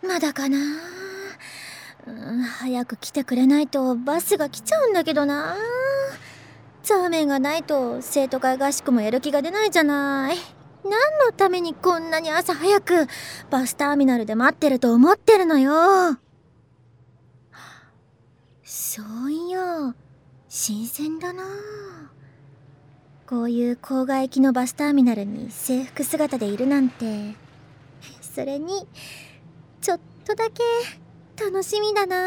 まだかな。早く来てくれないとバスが来ちゃうんだけどな。ザーメンがないと生徒会合宿もやる気が出ないじゃない。何のためにこんなに朝早くバスターミナルで待ってると思ってるのよ。そういや、新鮮だな。こういう郊外行きのバスターミナルに制服姿でいるなんて。それにちょっとだけ楽しみだな。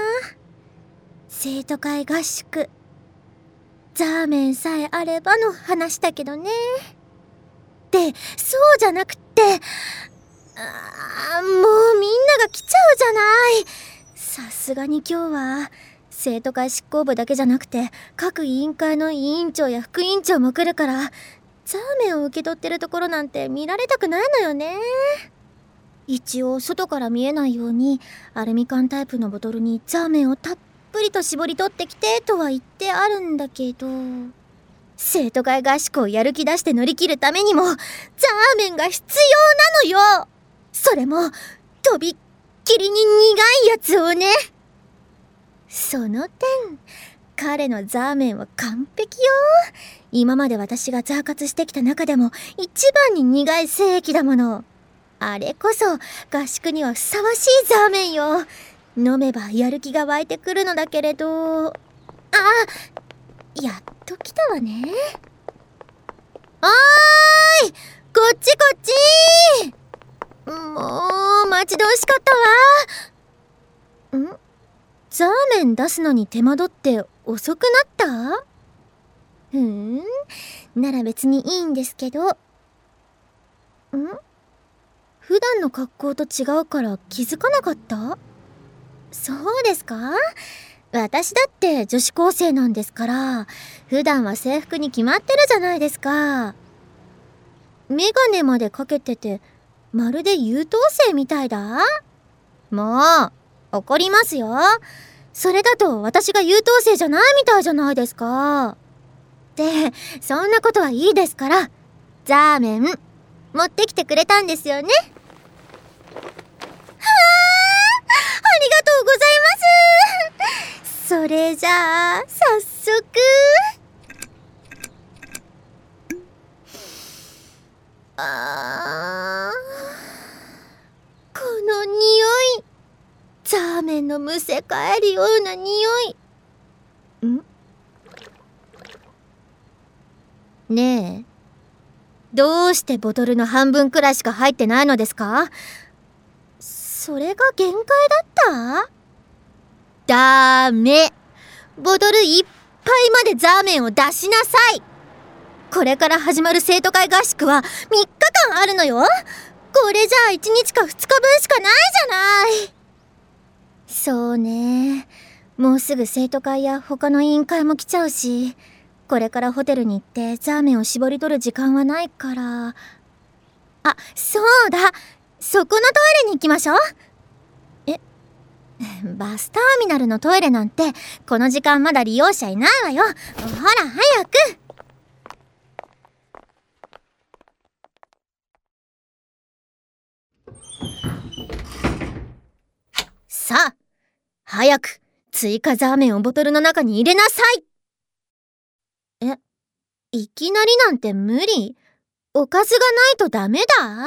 生徒会合宿、ザーメンさえあればの話だけどね。で、そうじゃなくって、もうみんなが来ちゃうじゃない。さすがに今日は生徒会執行部だけじゃなくて各委員会の委員長や副委員長も来るから、ザーメンを受け取ってるところなんて見られたくないのよね。一応外から見えないようにアルミ缶タイプのボトルにザーメンをたっぷりと絞り取ってきてとは言ってあるんだけど、生徒会合宿をやる気出して乗り切るためにもザーメンが必要なのよ。それもとびっきりに苦いやつをね。その点彼のザーメンは完璧よ。今まで私がザー活してきた中でも一番に苦い精液だもの。あれこそ合宿にはふさわしいザーメンよ。飲めばやる気が湧いてくるのだけれど。やっと来たわね。おーい、こっちこっち。もう待ち遠しかったわ。ザーメン出すのに手間取って遅くなった？なら別にいいんですけど。普段の格好と違うから気づかなかった？そうですか？私だって女子高生なんですから、普段は制服に決まってるじゃないですか。メガネまでかけてて、まるで優等生みたいだ。もう、怒りますよ。それだと私が優等生じゃないみたいじゃないですか。で、そんなことはいいですから、ザーメン、持ってきてくれたんですよね。ありがとうございます。それじゃあ早速。この匂い、ザーメンのむせ返るような匂い。ねえ、どうしてボトルの半分くらいしか入ってないのですか？それが限界だった？ダメ。ボトルいっぱいまでザーメンを出しなさい。これから始まる生徒会合宿は3日間あるのよ。これじゃあ1日か2日分しかないじゃない。そうね。もうすぐ生徒会や他の委員会も来ちゃうし、これからホテルに行ってザーメンを絞り取る時間はないから。そうだ、そこのトイレに行きましょう。バスターミナルのトイレなんてこの時間まだ利用者いないわよ。ほら早く。さあ早く追加ザーメンをボトルの中に入れなさい。いきなりなんて無理。おかずがないとダメだ？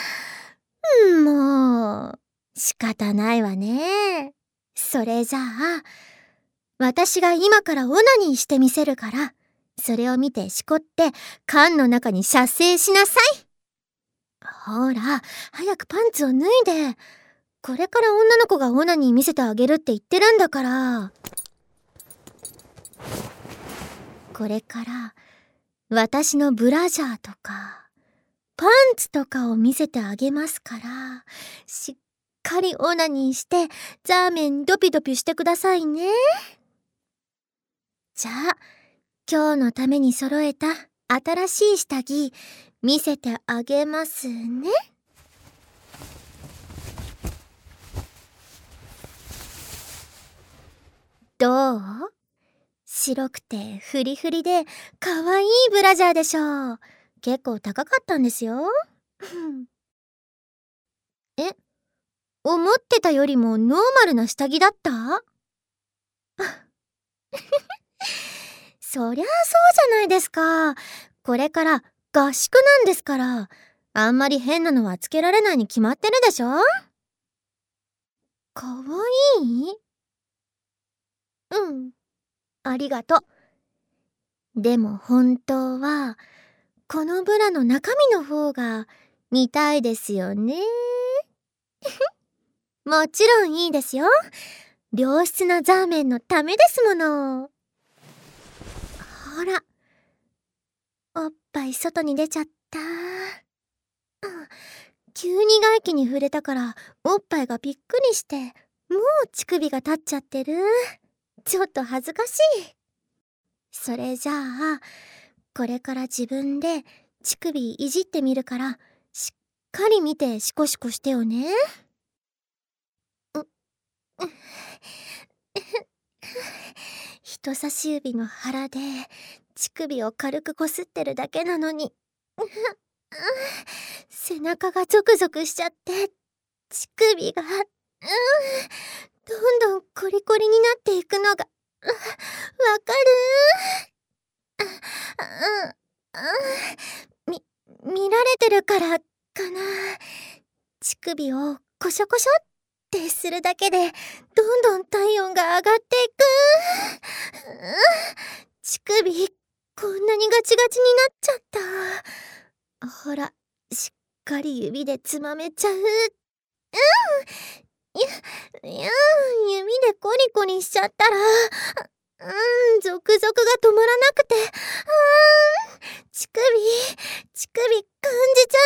もう仕方ないわね。それじゃあ私が今からオナニーしてみせるから、それを見てしこって缶の中に射精しなさい。ほら早くパンツを脱いで。これから女の子がオナニー見せてあげるって言ってるんだから。これから私のブラジャーとかパンツとかを見せてあげますから、しっかりオナニーしてザーメンドピドピしてくださいね。じゃあ今日のために揃えた新しい下着見せてあげますね。どう？白くてフリフリで可愛いブラジャーでしょう。結構高かったんですよ。 思ってたよりもノーマルな下着だった？そりゃそうじゃないですか。これから合宿なんですから、あんまり変なのはつけられないに決まってるでしょ？かわいい？うん、ありがとう。でも本当は、このブラの中身の方が見たいですよね。もちろんいいですよ。良質なザーメンのためですもの。ほら、おっぱい外に出ちゃった。急に外気に触れたからおっぱいがびっくりして、もう乳首が立っちゃってる。ちょっと恥ずかしい。それじゃあ、これから自分で乳首いじってみるから、しっかり見てシコシコしてよね。人差し指の腹で乳首を軽くこすってるだけなのに、背中がゾクゾクしちゃって、乳首が、どんどんコリコリになっていくのが、わかる？見られてるからかな。乳首をコショコショってするだけで、どんどん体温が上がっていく。乳首、こんなにガチガチになっちゃった。ほら、しっかり指でつまめちゃう。指でコリコリしちゃったら、ゾクゾクが止まらなくて、乳首感じちゃ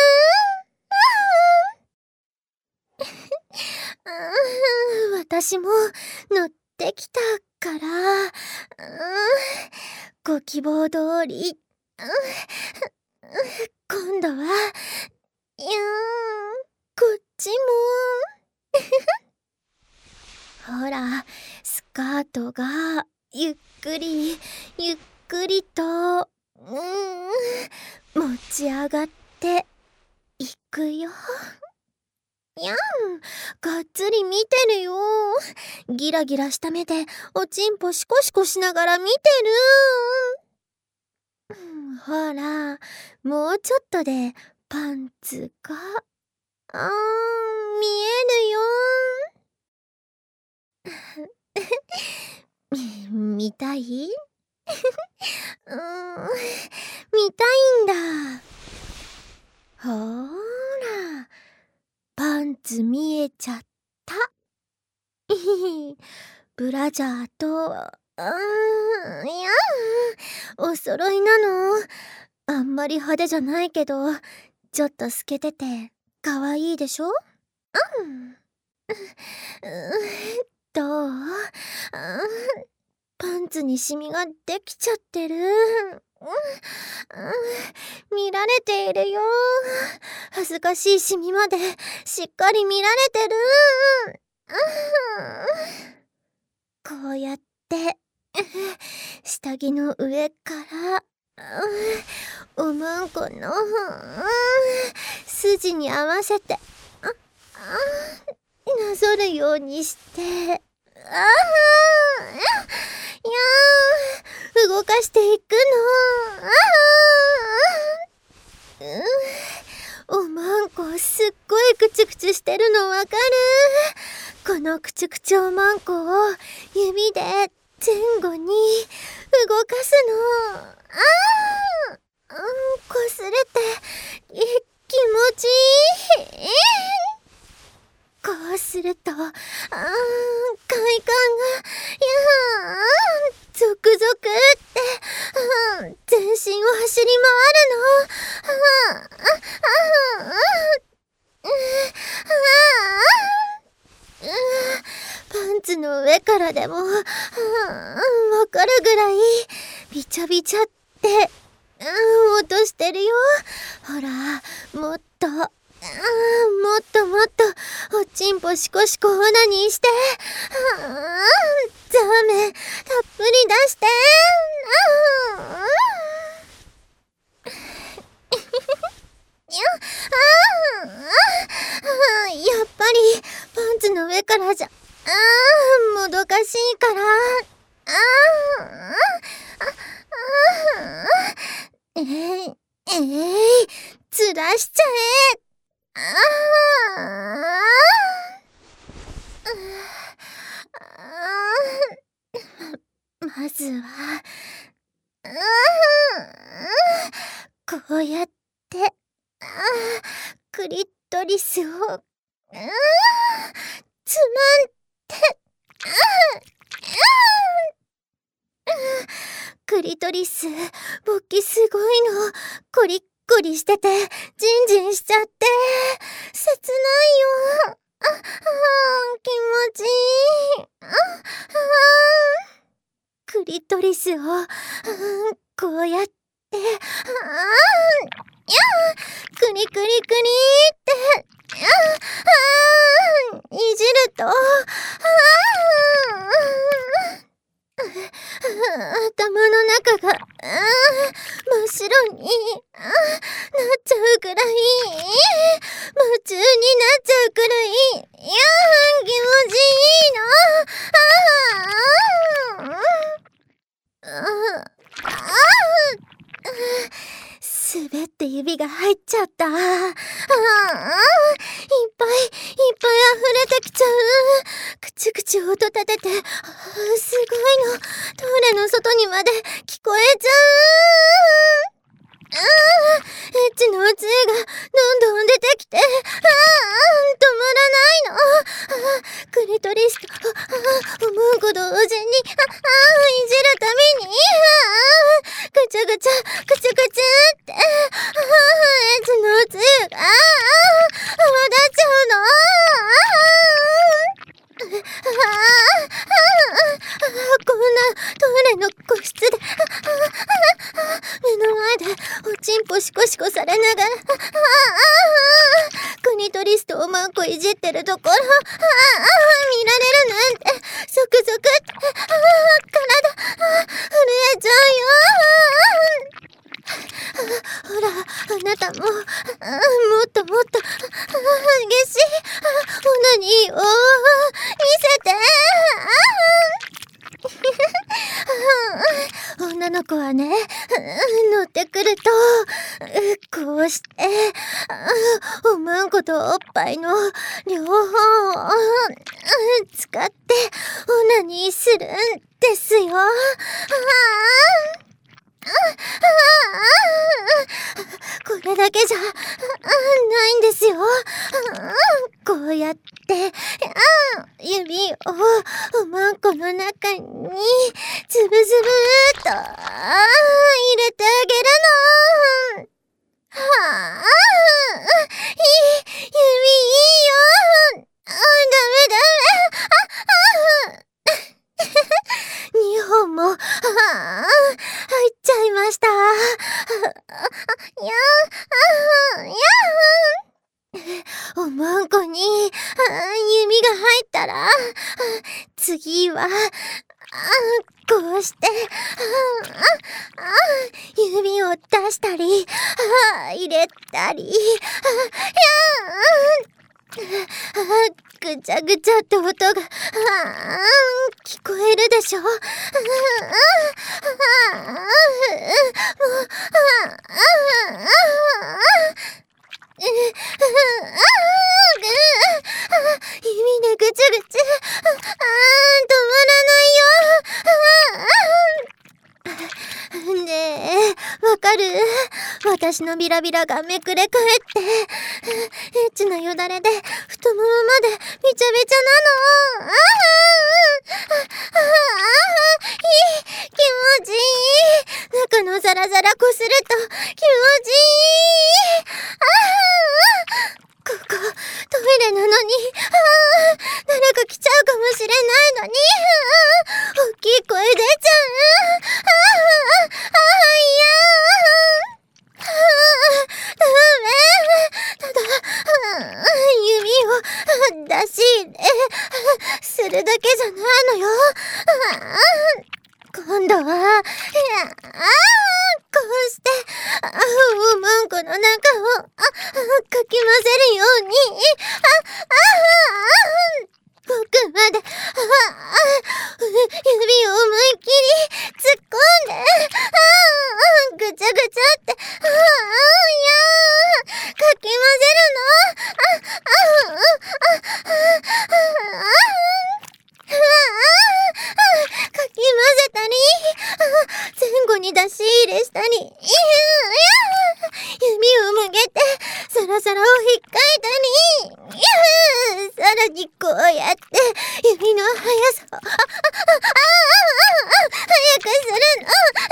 う。私も乗ってきたから、ご希望通り、今度は、こっちも。ほら、スカートがゆっくりと持ち上がっていくよ。やん、がっつり見てるよ。ギラギラした目でおちんぽシコシコしながら見てる。ほら、もうちょっとでパンツが見えるよ。見たい？見たいんだ。ほーら、パンツ見えちゃった。ブラジャーと、お揃いなの。あんまり派手じゃないけど、ちょっと透けてて、かわいいでしょ？どう？パンツにシミができちゃってる。見られているよ。恥ずかしいシミまでしっかり見られてる。こうやって下着の上からおまんこの筋に合わせてなぞるようにして、動かしていくの。おまんこすっごいクチュクチュしてるのわかる？このクチュクチュおまんこを指で前後に動かすの。こすれて気持ちいい。こうすると、快感が、ゾクゾクって、全身を走り回るの。パンツの上からでも、わかるぐらい、びちゃびちゃって、落としてるよ。ほら、もっと、もっともっとおちんぽシコシコオナニーして、ザーメンたっぷり出して、やっぱりパンツからじゃ、もどかしいから、ずらしちゃえ。まずは、こうやって、クリトリスを、つまんで、クリトリス、勃起すごいの。コリッコリしてて、ジンジンしちゃって、切ないよ。気持ちいい。クリトリスを、こうやって、クリクリクリって、いじると、頭の中が、真っ白になっちゃうくらい、夢中になっちゃうくらい、気持ちいいの。滑って指が入っちゃった。いっぱい溢れてきちゃう。くちゅくちゅ音立てて、すごいの。トイレの外にまで聞こえちゃう。エッチのおつゆがどんどん出てきて、止まらないの。クリトリスと思う子同時に、いじるたびに、ぐちゃぐちゃ、ぐちゃぐちゃって、エッチのおつゆが、泡立っちゃうの。こんなトイレの個室で、目の前でおちんぽシコシコされながら、クニトリスとおまんこいじってるところ、見られるなんて、ゾクゾクって、体、震えちゃうよ。ほら、あなたも、もっともっと、激しい、オナニーを、見せて。女の子はね、乗ってくると、こうして、おまんことおっぱいの両方を使ってオナニーするんですよ。これだけじゃないんですよ。こうやって指をおまんこの中にズブズブーっと入れてあげるの。指いいよ。ダメ。2本も入っちゃいました。おまんこに指が入ったら、次はこうして指を出したり入れたり、ぐちゃぐちゃって音が聞こえるでしょ。指でぐちゃぐちゃ、止まらないよ。ねえ、わかる？私のビラビラがめくれ返って、エッチなよだれで太ももまでびちゃびちゃなの。気持ちいい。中のザラザラこすると気持ちいい。ここトイレなのに、誰か来ちゃうかもしれないのに、大きい声出ちゃう。ダメ。ただ指を出し入れするだけじゃないのよ。今度はこうしておまんこの中をかき混ぜるように、 僕まで、指を思いっきり突っ込んで、ぐちゃぐちゃって、いやー、かき混ぜるの、かき混ぜたり、前後に出し入れしたり、指を曲げてサラサラを引っかいたり、さらにこうやって指の速さを速くするの。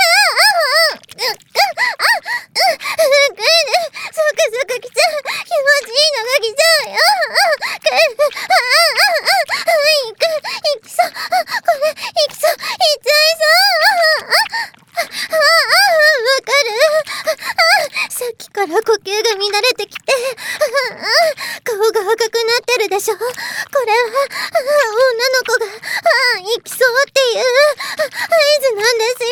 そく来ちゃう。気持ちいいのが来ちゃうよ。いきそう。これ、いきそう。いっちゃいそう。わかる。さっきから呼吸が乱れてきて、顔が赤くなってるでしょ。これは、女の子が、行きそうっていう合図なんですよ。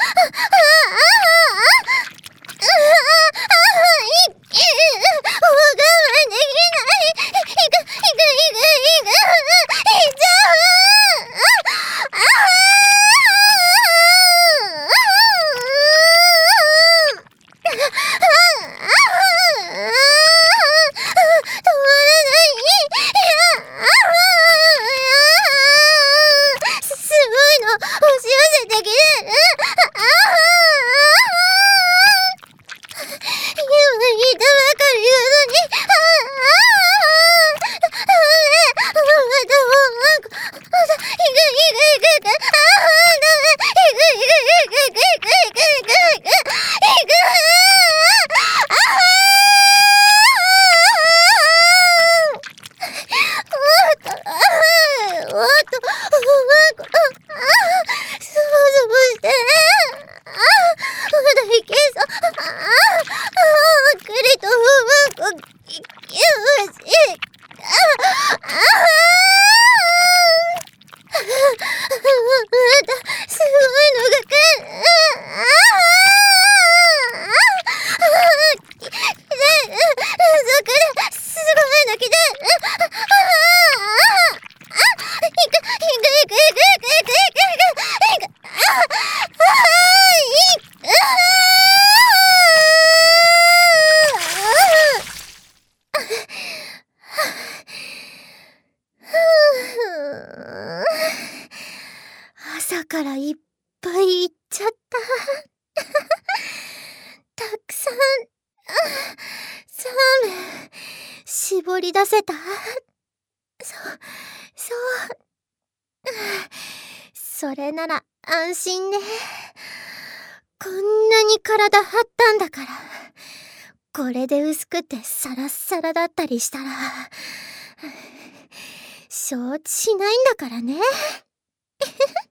朝からいっぱい行っちゃった。たくさん、サーメン、絞り出せた。そう。それなら安心ね。こんなに体張ったんだから。これで薄くてサラッサラだったりしたら、承知しないんだからね。